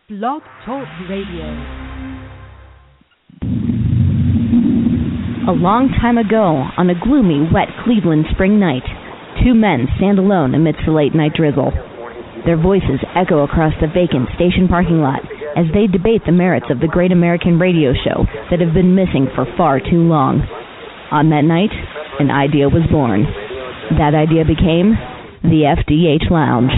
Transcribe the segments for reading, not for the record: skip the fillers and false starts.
Blog Talk Radio. A long time ago, on a gloomy, wet Cleveland spring night, two men stand alone amidst the late-night drizzle. Their voices echo across the vacant station parking lot as they debate the merits of the great American radio show that have been missing for far too long. On that night, an idea was born. That idea became the FDH Lounge.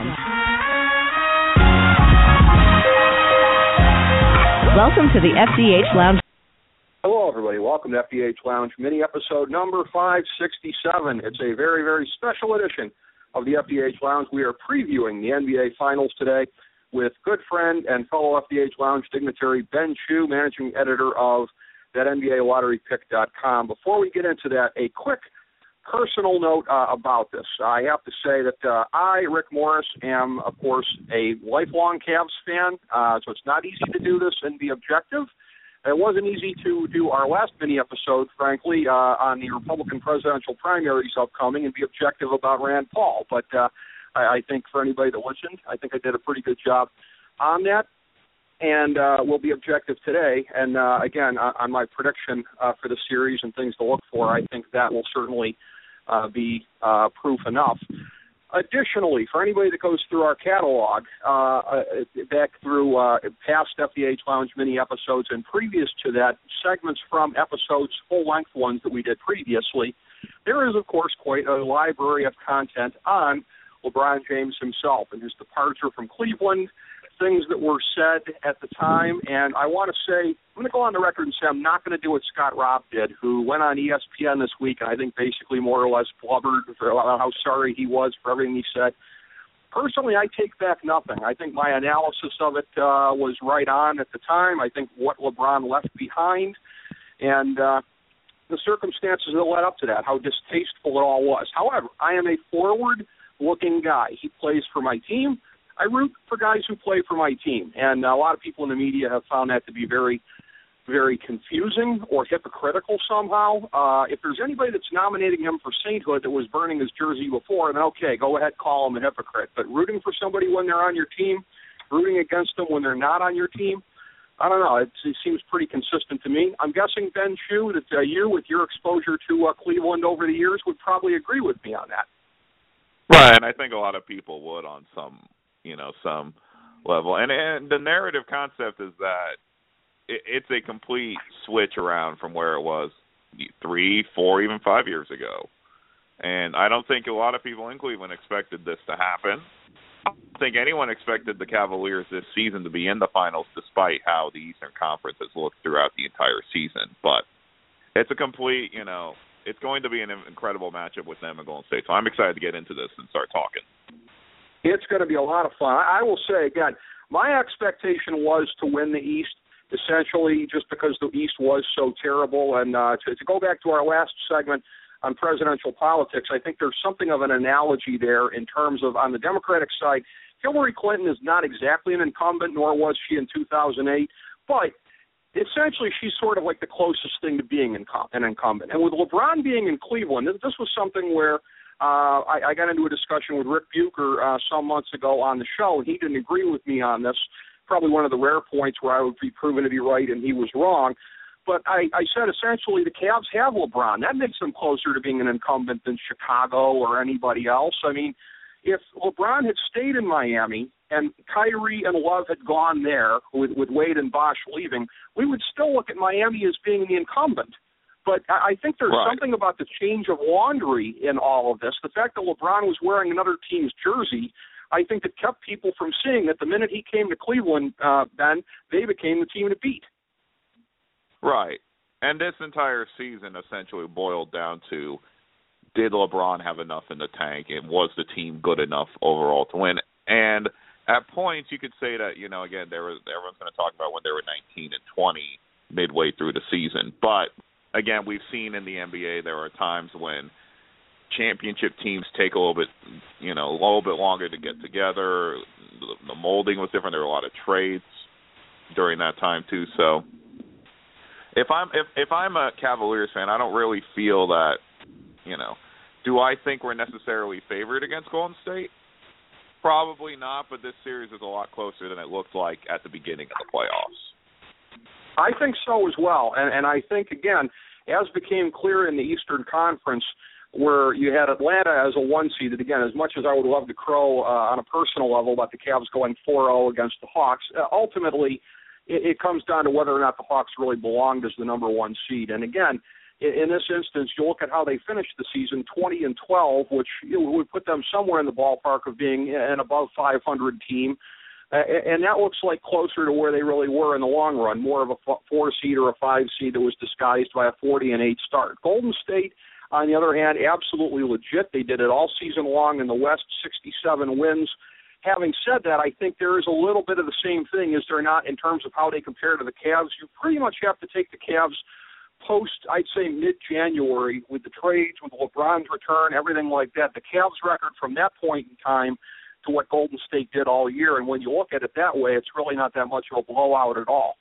Welcome to the FDH Lounge. Hello, everybody. Welcome to FDH Lounge mini episode number 567. It's a very, very special edition of the FDH Lounge. We are previewing the NBA Finals today with good friend and fellow FDH Lounge dignitary Ben Chu, managing editor of that NBALotteryPick.com. Before we get into that, a quick personal note about this. I have to say that I, Rick Morris, am, of course, a lifelong Cavs fan, so it's not easy to do this and be objective. It wasn't easy to do our last mini-episode, frankly, on the Republican presidential primaries upcoming and be objective about Rand Paul. But I think for anybody that listened, I think I did a pretty good job on that. And we'll be objective today. And, again, on my prediction for the series and things to look for, I think that will certainly be proof enough. Additionally, for anybody that goes through our catalog, back through past FDH Lounge mini episodes and previous to that, segments from episodes, full-length ones that we did previously, there is, of course, quite a library of content on LeBron James himself and his departure from Cleveland, things that were said at the time. And I want to say, I'm going to go on the record and say I'm not going to do what Scott Robb did, who went on ESPN this week and I think basically more or less blubbered for how sorry he was for everything he said. Personally, I take back nothing. I think my analysis of it was right on at the time. I think what LeBron left behind and the circumstances that led up to that, how distasteful it all was. However, I am a forward-looking guy. He plays for my team. I root for guys who play for my team, and a lot of people in the media have found that to be very, very confusing or hypocritical somehow. If there's anybody that's nominating him for sainthood that was burning his jersey before, then okay, go ahead, call him a hypocrite. But rooting for somebody when they're on your team, rooting against them when they're not on your team, I don't know. It seems pretty consistent to me. I'm guessing, Ben Chu, that you, with your exposure to Cleveland over the years, would probably agree with me on that. Right, and I think a lot of people would on some level. And the narrative concept is that it's a complete switch around from where it was 3, 4, even 5 years ago. And I don't think a lot of people in Cleveland expected this to happen. I don't think anyone expected the Cavaliers this season to be in the finals despite how the Eastern Conference has looked throughout the entire season. But it's a complete, it's going to be an incredible matchup with them and Golden State. So I'm excited to get into this and start talking. It's going to be a lot of fun. I will say, again, my expectation was to win the East, essentially just because the East was so terrible. And to go back to our last segment on presidential politics, I think there's something of an analogy there in terms of, on the Democratic side, Hillary Clinton is not exactly an incumbent, nor was she in 2008, but essentially she's sort of like the closest thing to being an incumbent. And with LeBron being in Cleveland, this was something where I got into a discussion with Rick Bucher some months ago on the show, and he didn't agree with me on this. Probably one of the rare points where I would be proven to be right and he was wrong. But I said essentially the Cavs have LeBron. That makes them closer to being an incumbent than Chicago or anybody else. I mean, if LeBron had stayed in Miami and Kyrie and Love had gone there with Wade and Bosh leaving, we would still look at Miami as being the incumbent. But I think there's something about the change of laundry in all of this. The fact that LeBron was wearing another team's jersey, I think it kept people from seeing that the minute he came to Cleveland, Ben, they became the team to beat. Right. And this entire season essentially boiled down to, did LeBron have enough in the tank, and was the team good enough overall to win? And at points you could say that, again, everyone's going to talk about when they were 19 and 20 midway through the season. But again, we've seen in the NBA there are times when championship teams take a little bit longer to get together. The molding was different. There were a lot of trades during that time too. So if I'm a Cavaliers fan, I don't really feel that, do I think we're necessarily favored against Golden State? Probably not, but this series is a lot closer than it looked like at the beginning of the playoffs. I think so as well, and I think, again, as became clear in the Eastern Conference, where you had Atlanta as a 1 seed, and again, as much as I would love to crow on a personal level about the Cavs going 4-0 against the Hawks, ultimately it comes down to whether or not the Hawks really belonged as the number 1 seed. And again, in this instance, you look at how they finished the season, 20-12, which would put them somewhere in the ballpark of being an above 500 team. And that looks like closer to where they really were in the long run, more of a 4 seed or a 5 seed that was disguised by a 40-8 start. Golden State, on the other hand, absolutely legit. They did it all season long in the West, 67 wins. Having said that, I think there is a little bit of the same thing, is there not, in terms of how they compare to the Cavs. You pretty much have to take the Cavs post, I'd say, mid-January with the trades, with LeBron's return, everything like that. The Cavs record from that point in time to what Golden State did all year, and when you look at it that way, it's really not that much of a blowout at all.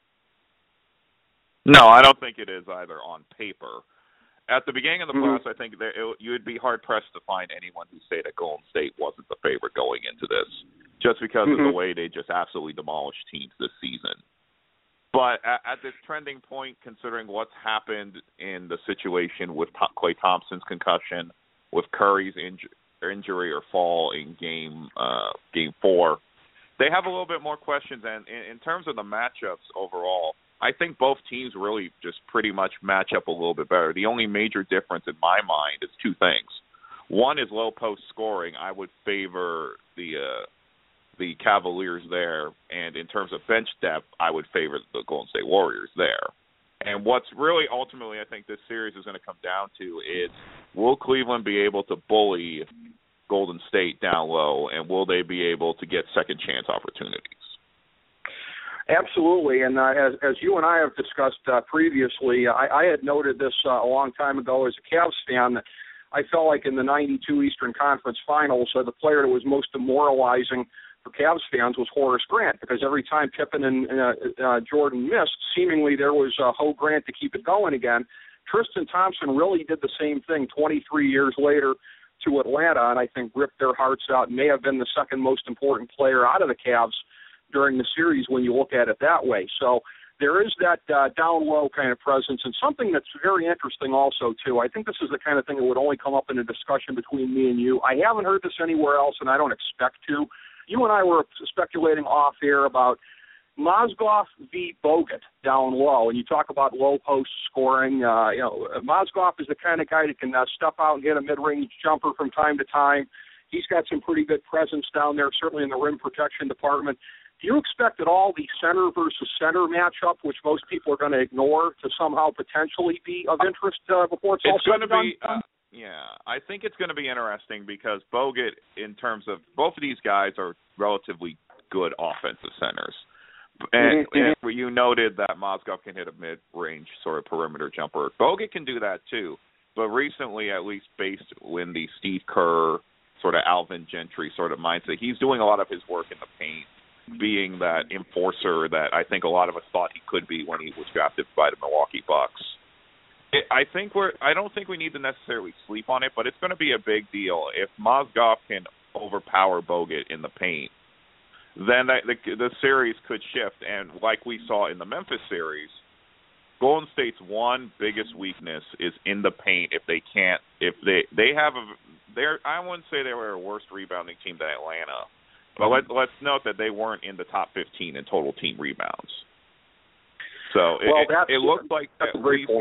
No, I don't think it is either on paper. At the beginning of the playoffs, I think you would be hard-pressed to find anyone who say that Golden State wasn't the favorite going into this, just because of the way they just absolutely demolished teams this season. But at this trending point, considering what's happened in the situation with Klay Thompson's concussion, with Curry's injury or fall in game 4, they have a little bit more questions. And in terms of the matchups overall, I think both teams really just pretty much match up a little bit better. The only major difference in my mind is 2 things. One is low post scoring. I would favor the Cavaliers there, and in terms of bench depth, I would favor the Golden State Warriors there. And what's really ultimately I think this series is going to come down to is, will Cleveland be able to bully Golden State down low, and will they be able to get second chance opportunities? Absolutely, and as you and I have discussed previously, I had noted this a long time ago as a Cavs fan, that I felt like in the 92 Eastern Conference Finals, the player that was most demoralizing for Cavs fans was Horace Grant, because every time Pippen and Jordan missed, seemingly there was Ho Grant to keep it going again. Tristan Thompson really did the same thing 23 years later to Atlanta, and I think ripped their hearts out, and may have been the second most important player out of the Cavs during the series when you look at it that way. So there is that down low kind of presence, and something that's very interesting also, too. I think this is the kind of thing that would only come up in a discussion between me and you. I haven't heard this anywhere else, and I don't expect to. You and I were speculating off air about Mozgov v. Bogut down low, and you talk about low post scoring. Mozgov is the kind of guy that can step out and hit a mid-range jumper from time to time. He's got some pretty good presence down there, certainly in the rim protection department. Do you expect at all the center versus center matchup, which most people are going to ignore, to somehow potentially be of interest before it's all said and done? I think it's going to be interesting because Bogut, in terms of both of these guys, are relatively good offensive centers. And you noted that Mozgov can hit a mid-range sort of perimeter jumper. Bogut can do that too, but recently, at least based in the Steve Kerr sort of Alvin Gentry sort of mindset, he's doing a lot of his work in the paint, being that enforcer that I think a lot of us thought he could be when he was drafted by the Milwaukee Bucks. I don't think we need to necessarily sleep on it, but it's going to be a big deal. If Mozgov can overpower Bogut in the paint, then the series could shift. And like we saw in the Memphis series, Golden State's one biggest weakness is in the paint. I wouldn't say they were a worse rebounding team than Atlanta, but let's note that they weren't in the top 15 in total team rebounds. So it looked like, at least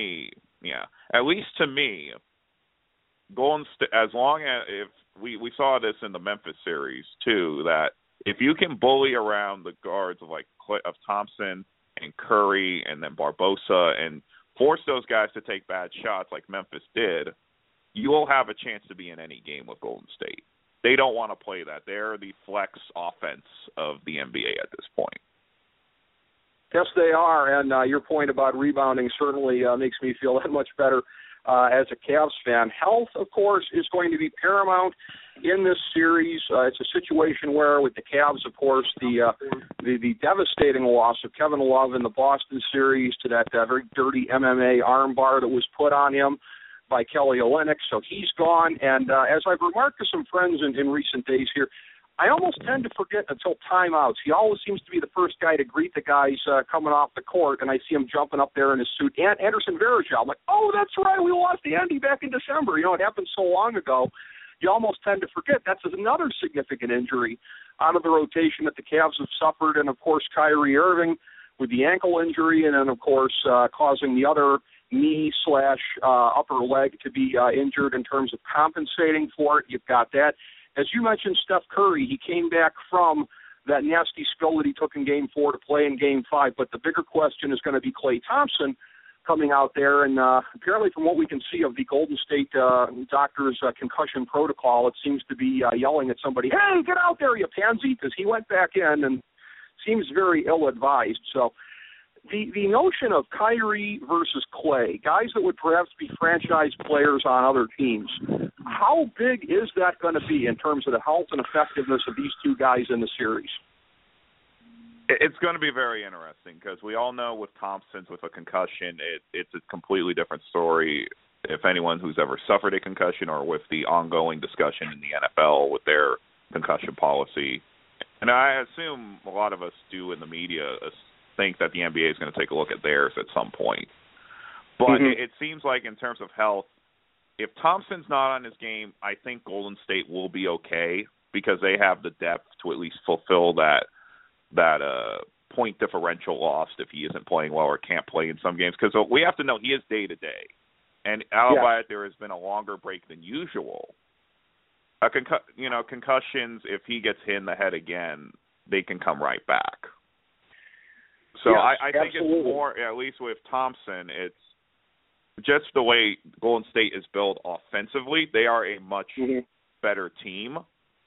to me, Golden State, as long as if we saw this in the Memphis series too, that if you can bully around the guards of Thompson and Curry and then Barbosa and force those guys to take bad shots like Memphis did, you will have a chance to be in any game with Golden State. They don't want to play that. They're the flex offense of the NBA at this point. Yes, they are, and your point about rebounding certainly makes me feel that much better as a Cavs fan. Health, of course, is going to be paramount in this series. It's a situation where, with the Cavs, of course, the devastating loss of Kevin Love in the Boston series to that very dirty MMA armbar that was put on him by Kelly Olynyk, so he's gone. And as I've remarked to some friends in recent days here, I almost tend to forget until timeouts. He always seems to be the first guy to greet the guys coming off the court, and I see him jumping up there in his suit. And Anderson Varejao, I'm like, oh, that's right, we lost the Andy back in December. You know, it happened so long ago. You almost tend to forget. That's another significant injury out of the rotation that the Cavs have suffered. And, of course, Kyrie Irving with the ankle injury, and then, of course, causing the other knee/upper leg to be injured in terms of compensating for it. You've got that. As you mentioned, Steph Curry, he came back from that nasty spill that he took in Game 4 to play in Game 5. But the bigger question is going to be Klay Thompson coming out there. And apparently from what we can see of the Golden State doctor's concussion protocol, it seems to be yelling at somebody, hey, get out there, you pansy, because he went back in and seems very ill-advised. So the notion of Kyrie versus Klay, guys that would perhaps be franchise players on other teams, how big is that going to be in terms of the health and effectiveness of these two guys in the series? It's going to be very interesting because we all know with Thompson's, with a concussion, it's a completely different story. If anyone who's ever suffered a concussion or with the ongoing discussion in the NFL with their concussion policy, and I assume a lot of us do in the media think that the NBA is going to take a look at theirs at some point. But it seems like in terms of health, if Thompson's not on his game, I think Golden State will be okay because they have the depth to at least fulfill that point differential lost if he isn't playing well or can't play in some games. Because we have to know he is day-to-day. And albeit there has been a longer break than usual, concussions, if he gets hit in the head again, they can come right back. So yes, I think it's more, at least with Thompson, it's just the way Golden State is built offensively. They are a much better team.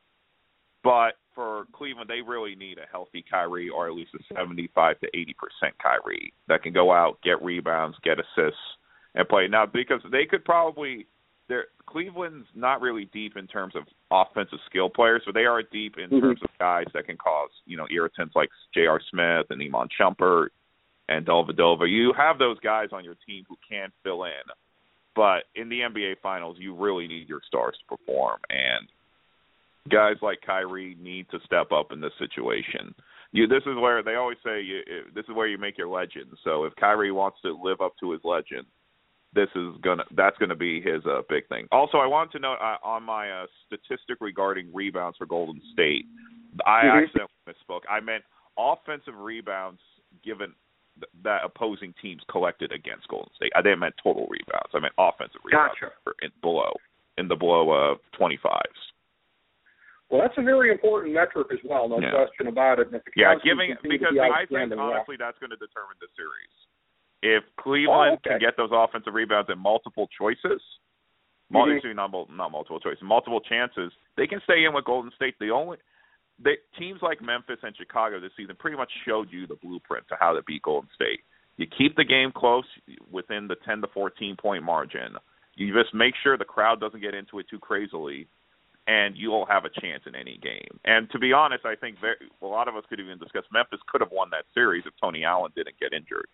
But for Cleveland, they really need a healthy Kyrie or at least a 75 to 80% Kyrie that can go out, get rebounds, get assists, and play. Now, because they could probably Cleveland's not really deep in terms of offensive skill players, but they are deep in terms of guys that can cause, irritants like J.R. Smith and Iman Shumpert and Dellavedova. You have those guys on your team who can fill in. But in the NBA Finals, you really need your stars to perform. And guys like Kyrie need to step up in this situation. This is where they always say this is where you make your legend. So if Kyrie wants to live up to his legend, that's gonna be his big thing. Also, I wanted to note on my statistic regarding rebounds for Golden State, I accidentally misspoke. I meant offensive rebounds given that opposing teams collected against Golden State. I didn't mean total rebounds. I meant offensive rebounds in the below 25s. Well, that's a very important metric as well, no question about it. Because I think honestly that's going to determine the series. If Cleveland can get those offensive rebounds in multiple choices, not multiple choices, multiple chances, they can stay in with Golden State. Teams like Memphis and Chicago this season pretty much showed you the blueprint to how to beat Golden State. You keep the game close within the 10 to 14 point margin. You just make sure the crowd doesn't get into it too crazily, and you will have a chance in any game. And to be honest, I think a lot of us could even discuss Memphis could have won that series if Tony Allen didn't get injured.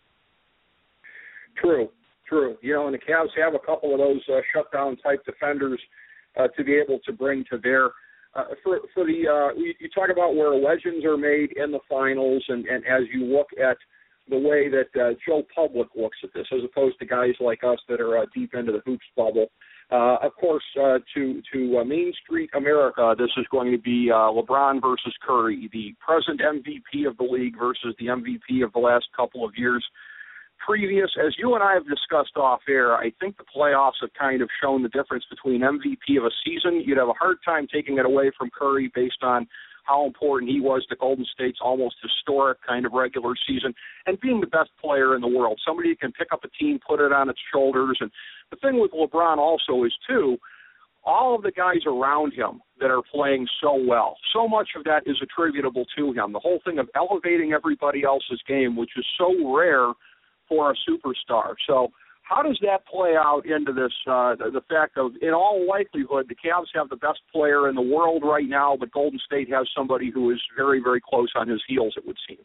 True. And the Cavs have a couple of those shutdown-type defenders to be able to bring to bear. You talk about where legends are made in the finals, and as you look at the way that Joe Public looks at this, as opposed to guys like us that are deep into the hoops bubble. Of course, to Main Street America, this is going to be LeBron versus Curry, the present MVP of the league versus the MVP of the last couple of years. Previous, as you and I have discussed off air, I think the playoffs have kind of shown the difference between MVP of a season. You'd have a hard time taking it away from Curry based on how important he was to Golden State's almost historic kind of regular season and being the best player in the world, somebody who can pick up a team, put it on its shoulders. And the thing with LeBron also is, too, all of the guys around him that are playing so well, so much of that is attributable to him. The whole thing of elevating everybody else's game, which is so rare for a superstar. So how does that play out into this, the fact of, in all likelihood, the Cavs have the best player in the world right now, but Golden State has somebody who is very, very close on his heels, it would seem?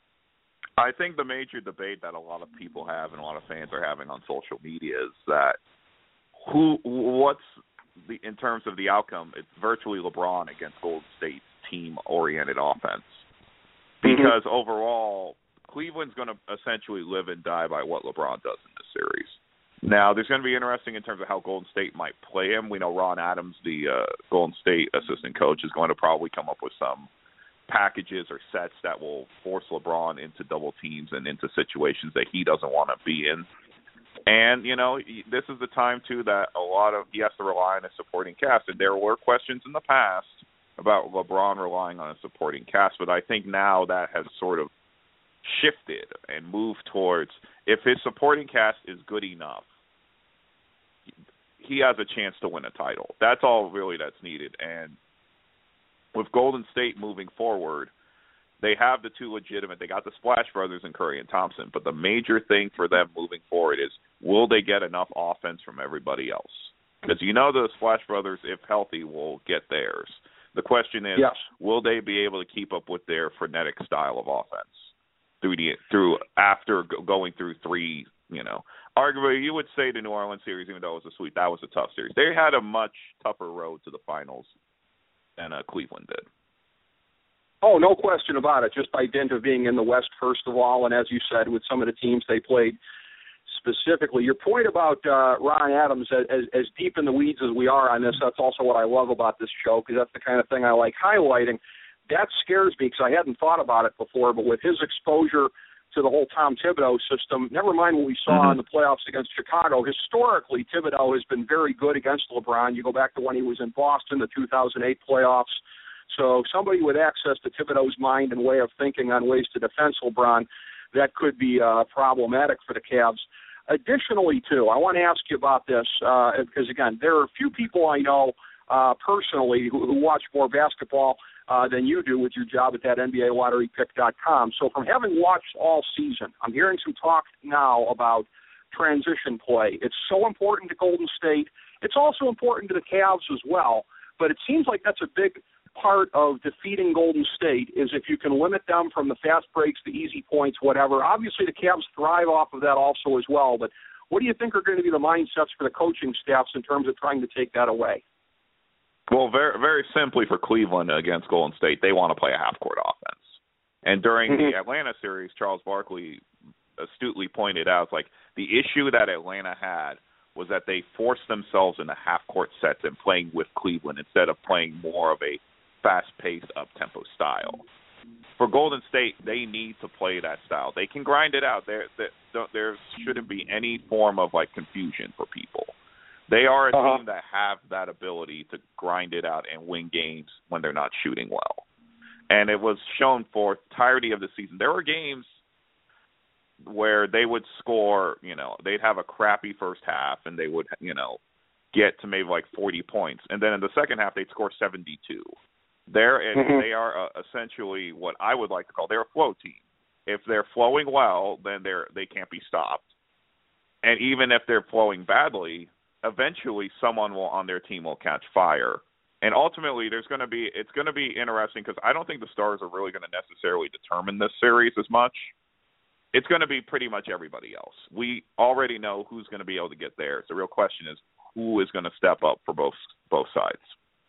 I think the major debate that a lot of people have and a lot of fans are having on social media is that in terms of the outcome, it's virtually LeBron against Golden State's team-oriented offense. Because overall, Cleveland's going to essentially live and die by what LeBron does in this series. Now, there's going to be interesting in terms of how Golden State might play him. We know Ron Adams, the Golden State assistant coach, is going to probably come up with some packages or sets that will force LeBron into double teams and into situations that he doesn't want to be in. And, you know, this is the time, too, that he has to rely on a supporting cast. And there were questions in the past about LeBron relying on a supporting cast, but I think now that has sort of shifted and moved towards, if his supporting cast is good enough, he has a chance to win a title. That's all really that's needed. And with Golden State moving forward, they have the two legitimate. They got the Splash Brothers in Curry and Thompson, but the major thing for them moving forward is, will they get enough offense from everybody else? Because you know the Splash Brothers, if healthy, will get theirs. The question is, will they be able to keep up with their frenetic style of offense after going through three? You know, arguably you would say the New Orleans series, even though it was a sweep, that was a tough series. They had a much tougher road to the finals than Cleveland did. Oh, no question about it, just by dint of being in the West, first of all, and as you said, with some of the teams they played specifically. Your point about Ron Adams, as deep in the weeds as we are on this, that's also what I love about this show, because that's the kind of thing I like highlighting. That scares me because I hadn't thought about it before, but with his exposure to the whole Tom Thibodeau system, never mind what we saw in the playoffs against Chicago, historically Thibodeau has been very good against LeBron. You go back to when he was in Boston, the 2008 playoffs. So somebody with access to Thibodeau's mind and way of thinking on ways to defend LeBron, that could be problematic for the Cavs. Additionally, too, I want to ask you about this because, again, there are a few people I know personally who watch more basketball than you do with your job at that NBALotteryPick.com. So from having watched all season, I'm hearing some talk now about transition play. It's so important to Golden State. It's also important to the Cavs as well, but it seems like that's a big part of defeating Golden State is if you can limit them from the fast breaks, the easy points, whatever. Obviously, the Cavs thrive off of that also as well, but what do you think are going to be the mindsets for the coaching staffs in terms of trying to take that away? Well, very, very simply for Cleveland against Golden State, they want to play a half-court offense. And during the Atlanta series, Charles Barkley astutely pointed out, like, the issue that Atlanta had was that they forced themselves into half-court sets and playing with Cleveland instead of playing more of a fast-paced, up-tempo style. For Golden State, they need to play that style. They can grind it out. There shouldn't be any form of, like, confusion for people. They are a team that have that ability to grind it out and win games when they're not shooting well. And it was shown for entirety of the season. There were games where they would score, you know, they'd have a crappy first half and they would, you know, get to maybe like 40 points. And then in the second half, they'd score 72. They are essentially what I would like to call, they're a flow team. If they're flowing well, then they can't be stopped. And even if they're flowing badly, eventually someone on their team will catch fire. And ultimately, it's going to be interesting because I don't think the stars are really going to necessarily determine this series as much. It's going to be pretty much everybody else. We already know who's going to be able to get there. So the real question is who is going to step up for both sides.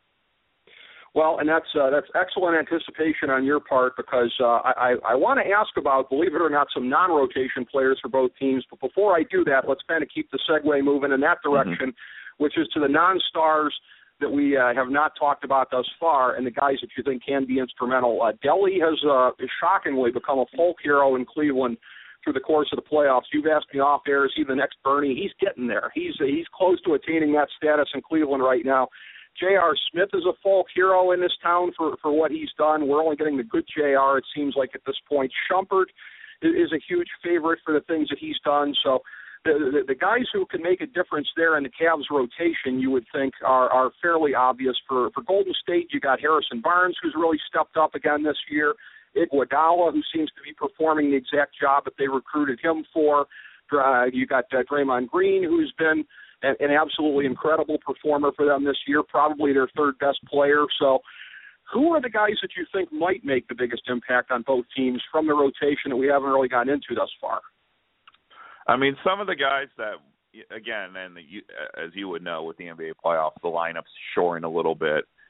Well, and that's excellent anticipation on your part because I want to ask about, believe it or not, some non-rotation players for both teams. But before I do that, let's kind of keep the segue moving in that direction, which is to the non-stars that we have not talked about thus far and the guys that you think can be instrumental. Delly has shockingly become a folk hero in Cleveland through the course of the playoffs. You've asked me off air, is he the next Bernie? He's getting there. He's close to attaining that status in Cleveland right now. J.R. Smith is a folk hero in this town for what he's done. We're only getting the good J.R., it seems like, at this point. Shumpert is a huge favorite for the things that he's done. So the guys who can make a difference there in the Cavs rotation, you would think, are fairly obvious. For Golden State, you got Harrison Barnes, who's really stepped up again this year. Iguodala, who seems to be performing the exact job that they recruited him for. You got Draymond Green, who's been an absolutely incredible performer for them this year, probably their third best player. So who are the guys that you think might make the biggest impact on both teams from the rotation that we haven't really gotten into thus far? I mean, some of the guys that, again, and as you would know with the NBA playoffs, the lineup's shoring a little bit.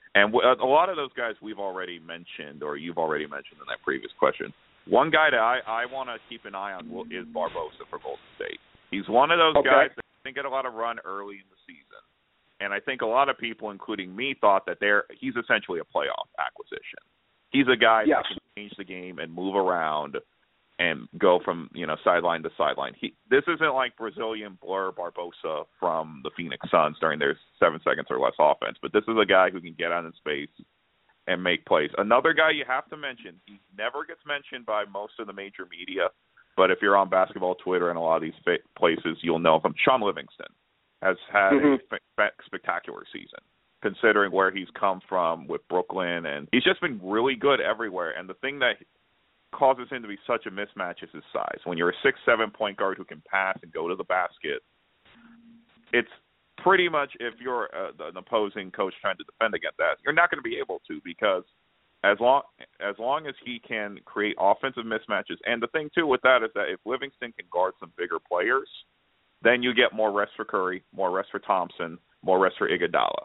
And a lot of those guys we've already mentioned, or you've already mentioned in that previous question. One guy that I want to keep an eye on is Barbosa for Golden State. He's one of those guys that didn't get a lot of run early in the season. And I think a lot of people, including me, thought that he's essentially a playoff acquisition. He's a guy that can change the game and move around and go from sideline to sideline. This isn't like Brazilian Blur Barbosa from the Phoenix Suns during their 7 seconds or less offense, but this is a guy who can get out in space and make plays. Another guy you have to mention, he never gets mentioned by most of the major media, but if you're on basketball Twitter and a lot of these places, you'll know him. Shaun Livingston has had a spectacular season, considering where he's come from with Brooklyn, and he's just been really good everywhere. And the thing that causes him to be such a mismatch is his size. When you're a 6'7" point guard who can pass and go to the basket, it's pretty much, if you're an opposing coach trying to defend against that, you're not going to be able to, because as long as he can create offensive mismatches, and the thing too with that is that if Livingston can guard some bigger players, then you get more rest for Curry, more rest for Thompson, more rest for Iguodala.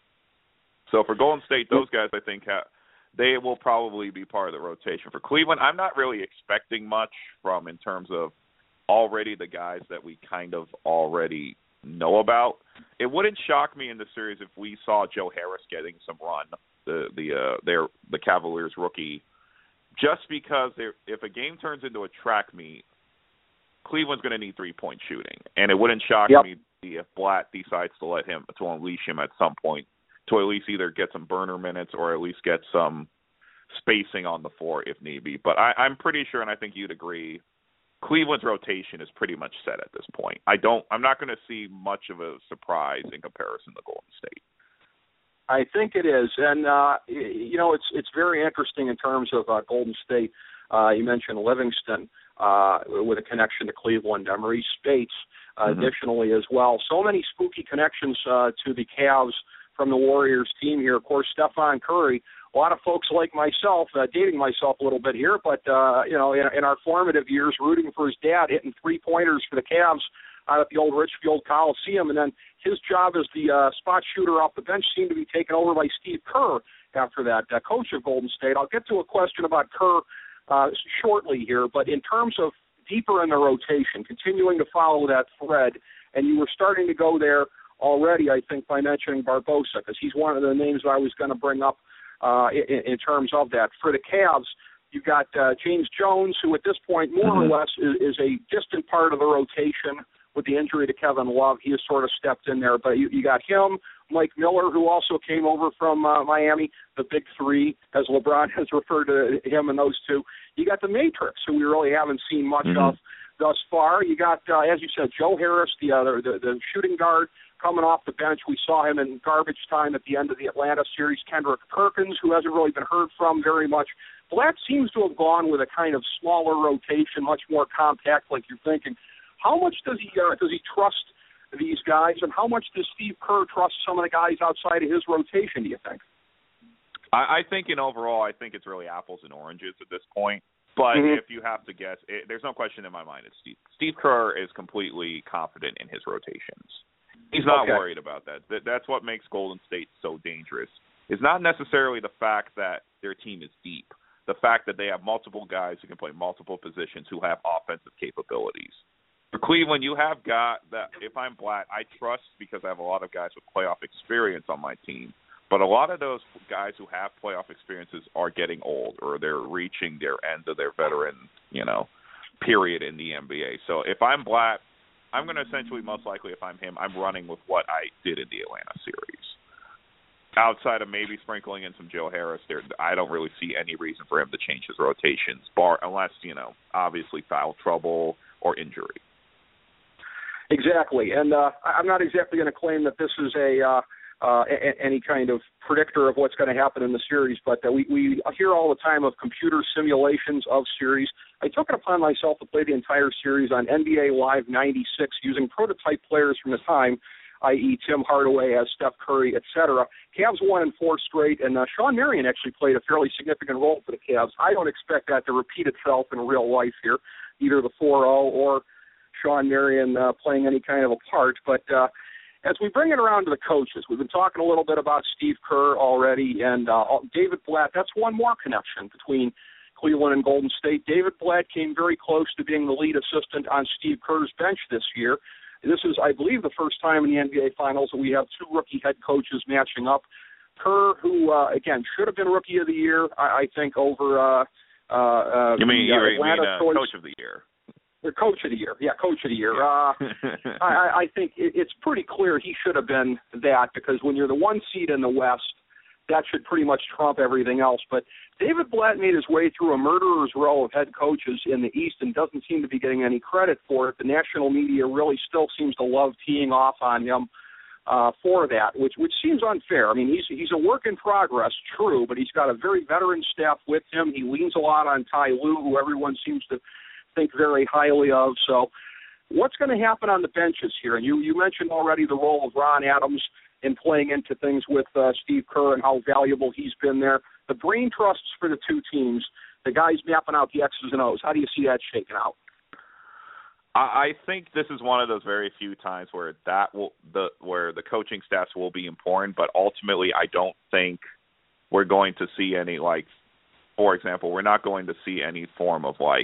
So for Golden State, those guys I think they will probably be part of the rotation. For Cleveland, I'm not really expecting much from in terms of already the guys that we kind of already know about. It wouldn't shock me in the series if we saw Joe Harris getting some run, the Cavaliers rookie, just because if a game turns into a track meet, Cleveland's going to need 3-point shooting, and it wouldn't shock me if Blatt decides to unleash him at some point, to at least either get some burner minutes or at least get some spacing on the floor if need be. But I'm pretty sure, and I think you'd agree, Cleveland's rotation is pretty much set at this point. I'm not going to see much of a surprise in comparison to Golden State. I think it is, and it's very interesting in terms of Golden State. You mentioned Livingston with a connection to Cleveland, Maurice Spates additionally as well. So many spooky connections to the Cavs from the Warriors team here. Of course, Stephen Curry, a lot of folks like myself, dating myself a little bit here, but, in our formative years, rooting for his dad, hitting 3-pointers for the Cavs out at the old Richfield Coliseum, and then his job as the spot shooter off the bench seemed to be taken over by Steve Kerr after that, coach of Golden State. I'll get to a question about Kerr shortly here, but in terms of deeper in the rotation, continuing to follow that thread, and you were starting to go there already, I think, by mentioning Barbosa, because he's one of the names I was going to bring up in terms of that. For the Cavs, you've got James Jones, who at this point more or less is a distant part of the rotation with the injury to Kevin Love. He has sort of stepped in there. But you got him, Mike Miller, who also came over from Miami, the Big Three, as LeBron has referred to him and those two. You got the Matrix, who we really haven't seen much of thus far. You got, as you said, Joe Harris, the shooting guard, coming off the bench. We saw him in garbage time at the end of the Atlanta series. Kendrick Perkins, who hasn't really been heard from very much. Blatt seems to have gone with a kind of smaller rotation, much more compact, like you're thinking. How much does he trust these guys, and how much does Steve Kerr trust some of the guys outside of his rotation, do you think? I think overall, I think it's really apples and oranges at this point. But if you have to guess, there's no question in my mind it's Steve Kerr is completely confident in his rotations. He's not worried about that. That's what makes Golden State so dangerous. It's not necessarily the fact that their team is deep. The fact that they have multiple guys who can play multiple positions who have offensive capabilities. For Cleveland, you have got that. If I'm Blatt, I trust because I have a lot of guys with playoff experience on my team. But a lot of those guys who have playoff experiences are getting old, or they're reaching their end of their veteran, period in the NBA. So if I'm Blatt, I'm going to essentially, most likely, if I'm him, I'm running with what I did in the Atlanta series. Outside of maybe sprinkling in some Joe Harris there, I don't really see any reason for him to change his rotations, unless, obviously foul trouble or injury. Exactly, and I'm not exactly going to claim that this is any kind of predictor of what's going to happen in the series, but we hear all the time of computer simulations of series. I took it upon myself to play the entire series on NBA Live 96 using prototype players from the time, i.e. Tim Hardaway as Steph Curry, etc. Cavs won in 4 straight, and Shawn Marion actually played a fairly significant role for the Cavs. I don't expect that to repeat itself in real life here, either the 4-0 or Shawn Marion playing any kind of a part, but as we bring it around to the coaches, we've been talking a little bit about Steve Kerr already, and David Blatt. That's one more connection between Cleveland and Golden State. David Blatt came very close to being the lead assistant on Steve Kerr's bench this year. This is, I believe, the first time in the NBA Finals that we have two rookie head coaches matching up. Kerr, who, again, should have been Rookie of the Year, I think, over you mean Coach of the Year? Or Coach of the Year. Yeah, Coach of the Year. I think it's pretty clear he should have been that, because when you're the one seed in the West, that should pretty much trump everything else. But David Blatt made his way through a murderer's row of head coaches in the East and doesn't seem to be getting any credit for it. The national media really still seems to love teeing off on him for that, which seems unfair. I mean, he's a work in progress, true, but he's got a very veteran staff with him. He leans a lot on Ty Lue, who everyone seems to think very highly of. So what's going to happen on the benches here? And you mentioned already the role of Ron Adams in playing into things with Steve Kerr and how valuable he's been there. The brain trusts for the two teams, the guys mapping out the X's and O's. How do you see that shaking out? I think this is one of those very few times where where the coaching staffs will be important, but ultimately I don't think we're going to see any, like, for example, we're not going to see any form of, like,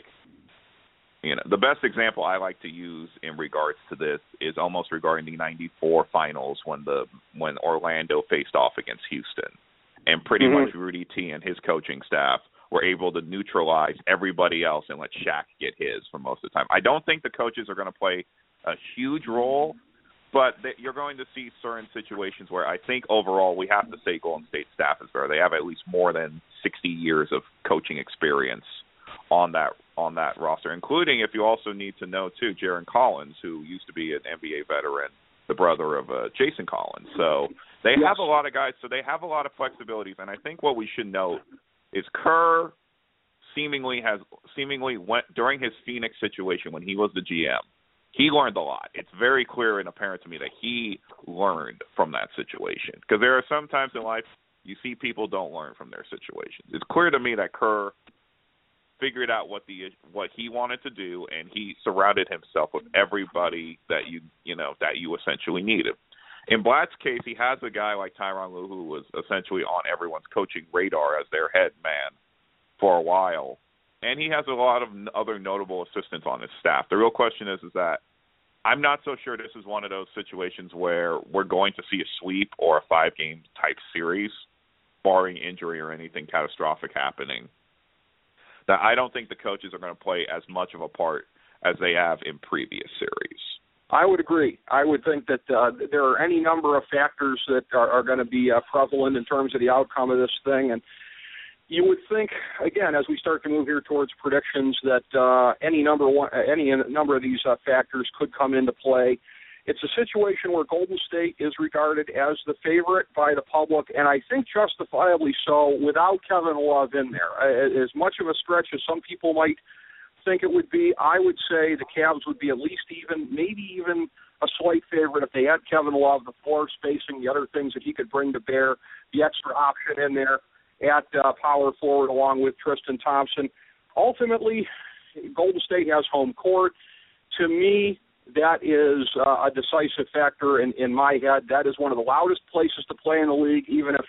the best example I like to use in regards to this is almost regarding the '94 finals when Orlando faced off against Houston, and pretty much Rudy T and his coaching staff were able to neutralize everybody else and let Shaq get his for most of the time. I don't think the coaches are going to play a huge role, but you're going to see certain situations where I think overall we have to say Golden State staff is better. They have at least more than 60 years of coaching experience on that roster, including, if you also need to know, too, Jarron Collins, who used to be an NBA veteran, the brother of Jason Collins. So they have a lot of guys, so they have a lot of flexibilities. And I think what we should note is Kerr seemingly went during his Phoenix situation when he was the GM. He learned a lot. It's very clear and apparent to me that he learned from that situation, because there are some times in life you see people don't learn from their situations. It's clear to me that Kerr figured out what he wanted to do, and he surrounded himself with everybody that you essentially needed. In Blatt's case, he has a guy like Tyronn Lue, who was essentially on everyone's coaching radar as their head man for a while, and he has a lot of other notable assistants on his staff. The real question is that I'm not so sure this is one of those situations where we're going to see a sweep or a 5-game type series, barring injury or anything catastrophic happening. That I don't think the coaches are going to play as much of a part as they have in previous series. I would agree. I would think that there are any number of factors that are going to be prevalent in terms of the outcome of this thing. And you would think, again, as we start to move here towards predictions, that any number of these factors could come into play. It's a situation where Golden State is regarded as the favorite by the public, and I think justifiably so, without Kevin Love in there. As much of a stretch as some people might think it would be, I would say the Cavs would be at least even, maybe even a slight favorite if they had Kevin Love, the floor spacing, the other things that he could bring to bear, the extra option in there at power forward along with Tristan Thompson. Ultimately, Golden State has home court. To me, that is a decisive factor in my head. That is one of the loudest places to play in the league, even if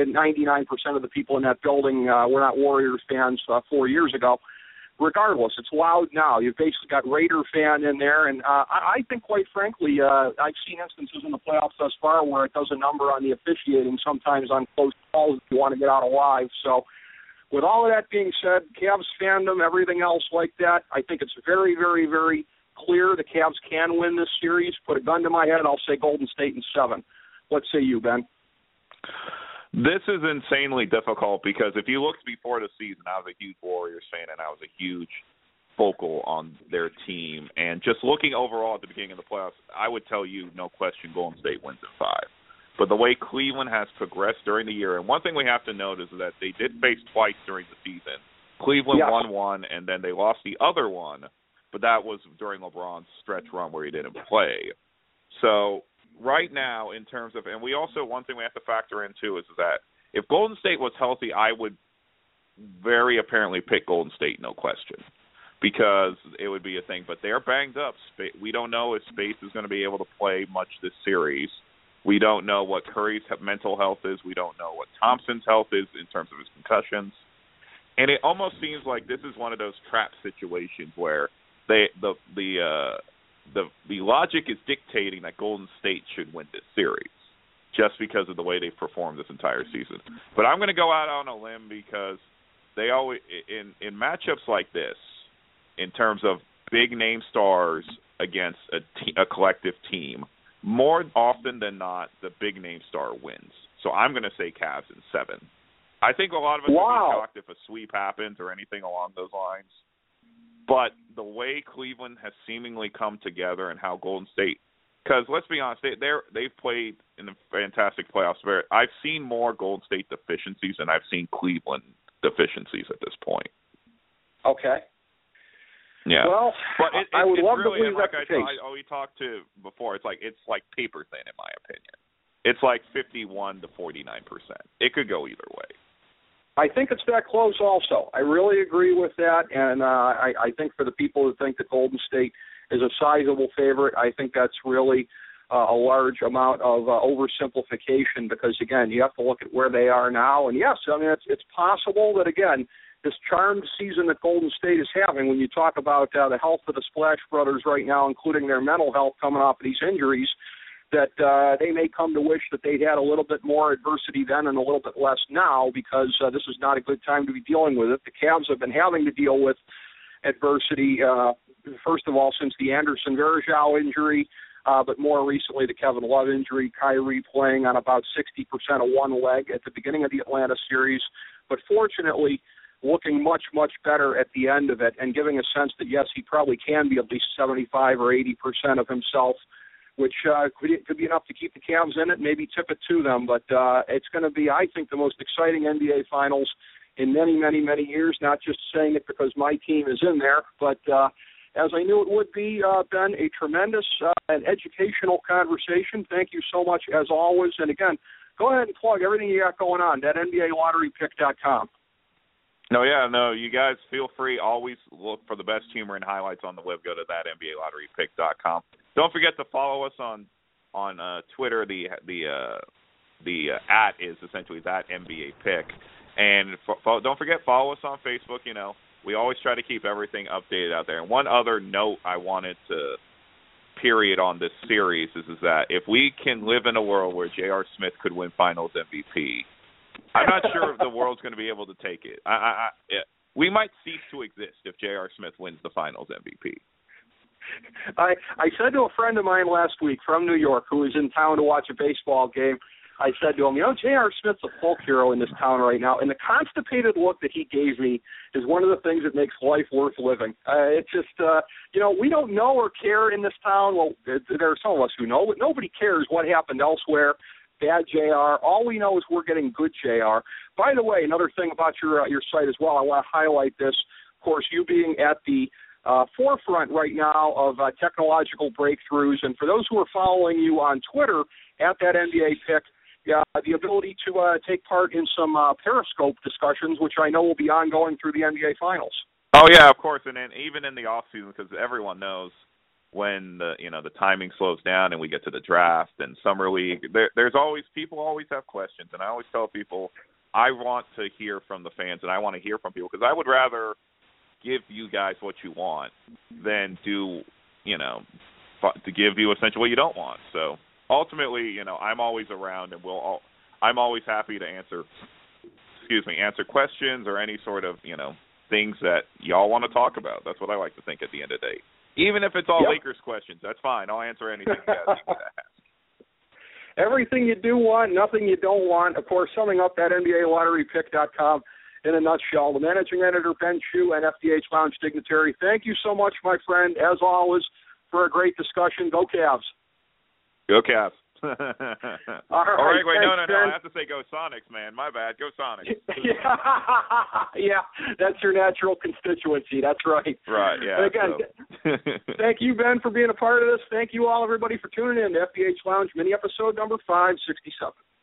99% of the people in that building were not Warriors fans 4 years ago. Regardless, it's loud now. You've basically got Raider fan in there, and I think, quite frankly, I've seen instances in the playoffs thus far where it does a number on the officiating, sometimes on close calls if you want to get out alive. So with all of that being said, Cavs fandom, everything else like that, I think it's very, very, very clear the Cavs can win this series. Put a gun to my head, I'll say Golden State in 7. What say you, Ben? This is insanely difficult because if you looked before the season, I was a huge Warriors fan and I was a huge focal on their team. And just looking overall at the beginning of the playoffs, I would tell you, no question, Golden State wins in 5. But the way Cleveland has progressed during the year, and one thing we have to note is that they did face twice during the season. Cleveland won one, and then they lost the other one, but that was during LeBron's stretch run where he didn't play. So right now, in terms of, and we also, one thing we have to factor in too is that if Golden State was healthy, I would very apparently pick Golden State, no question. because it would be a thing. But they're banged up. We don't know if Space is going to be able to play much this series. We don't know what Curry's mental health is. We don't know what Thompson's health is in terms of his concussions. And it almost seems like this is one of those trap situations where the logic is dictating that Golden State should win this series just because of the way they've performed this entire season. But I'm going to go out on a limb because they always in matchups like this, in terms of big name stars against a collective team, more often than not, the big name star wins. So I'm going to say Cavs in 7. I think a lot of us would be shocked if a sweep happens or anything along those lines. But the way Cleveland has seemingly come together and how Golden State, because let's be honest, they've played in a fantastic playoffs. I've seen more Golden State deficiencies than I've seen Cleveland deficiencies at this point. Okay. Yeah. Well, but I would love really, to believe like that's the case. we talked to before, it's like paper thin in my opinion. It's like 51 to 49%. It could go either way. I think it's that close also. I really agree with that, and I think for the people who think that Golden State is a sizable favorite, I think that's really a large amount of oversimplification because, again, you have to look at where they are now. And, yes, I mean, it's possible that, again, this charmed season that Golden State is having, when you talk about the health of the Splash Brothers right now, including their mental health coming off of these injuries, that they may come to wish that they'd had a little bit more adversity then and a little bit less now because this is not a good time to be dealing with it. The Cavs have been having to deal with adversity, first of all, since the Anderson Varejao injury, but more recently the Kevin Love injury, Kyrie playing on about 60% of one leg at the beginning of the Atlanta series. But fortunately, looking much, much better at the end of it and giving a sense that, yes, he probably can be at least 75 or 80% of himself, which could be enough to keep the Cavs in it, maybe tip it to them. But it's going to be, I think, the most exciting NBA Finals in many, many, many years, not just saying it because my team is in there, but as I knew it would be, Ben, a tremendous and educational conversation. Thank you so much, as always. And, again, go ahead and plug everything you got going on, that NBALotterypick.com. No, you guys feel free. Always look for the best humor and highlights on the web. Go to that NBALotterypick.com. Don't forget to follow us on Twitter. The at is essentially that NBA pick. And don't forget, follow us on Facebook. You know, we always try to keep everything updated out there. And one other note I wanted to period on this series is that if we can live in a world where J.R. Smith could win Finals MVP, I'm not sure if the world's going to be able to take it. We might cease to exist if J.R. Smith wins the Finals MVP. I said to a friend of mine last week from New York who was in town to watch a baseball game, I said to him, J.R. Smith's a folk hero in this town right now, and the constipated look that he gave me is one of the things that makes life worth living. It's just, we don't know or care in this town. Well, there are some of us who know, but nobody cares what happened elsewhere. Bad JR. All we know is we're getting good JR. By the way, another thing about your site as well, I want to highlight this. Of course, you being at the forefront right now of technological breakthroughs, and for those who are following you on Twitter at that NBA pick, the ability to take part in some Periscope discussions, which I know will be ongoing through the NBA Finals. Oh yeah, of course, and then even in the off season, because everyone knows when the timing slows down and we get to the draft and summer league, people always have questions, and I always tell people I want to hear from the fans and I want to hear from people because I would rather give you guys what you want than to give you essentially what you don't want. So ultimately, I'm always around and I'm always happy to answer questions or any sort of things that y'all want to talk about. That's what I like to think at the end of the day. Even if it's all Lakers questions, that's fine. I'll answer anything you guys need to ask. Everything you do want, nothing you don't want. Of course, summing up that NBALotterypick.com in a nutshell. The managing editor, Ben Chu, and FDH Lounge dignitary, thank you so much, my friend, as always, for a great discussion. Go Cavs. Go Cavs. All right, wait, no, Ben. I have to say go Sonics, man. My bad. Go Sonics. Yeah, that's your natural constituency. That's right. Right, yeah. And again, thank you, Ben, for being a part of this. Thank you all, everybody, for tuning in to FDH Lounge, mini episode number 567.